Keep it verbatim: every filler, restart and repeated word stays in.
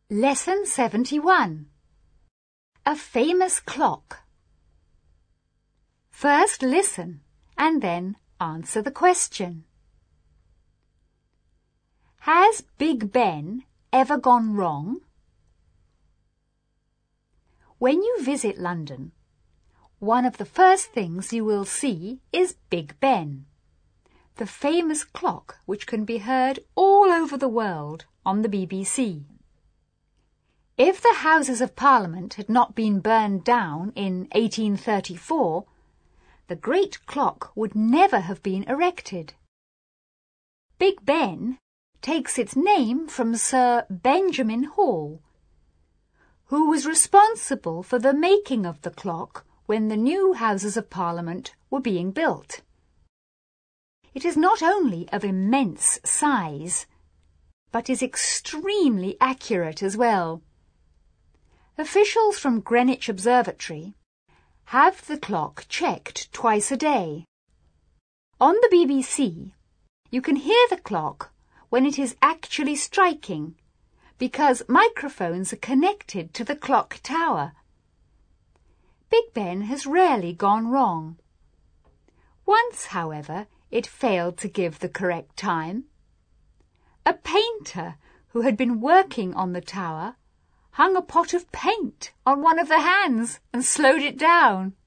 Lesson seventy-one. A famous clock. First listen and then answer the question. Has Big Ben ever gone wrong? When you visit London, one of the first things you will see is Big Ben, the famous clock which can be heard all over the world on the B B C. If the Houses of Parliament had not been burned down in eighteen thirty-four, the great clock would never have been erected. Big Ben takes its name from Sir Benjamin Hall, who was responsible for the making of the clock when the new Houses of Parliament were being built. It is not only of immense size, but is extremely accurate as well. Officials from Greenwich Observatory have the clock checked twice a day. On the B B C, you can hear the clock when it is actually striking, because microphones are connected to the clock tower. Big Ben has rarely gone wrong. Once, however, it failed to give the correct time. A painter who had been working on the tower hung a pot of paint on one of the hands and slowed it down.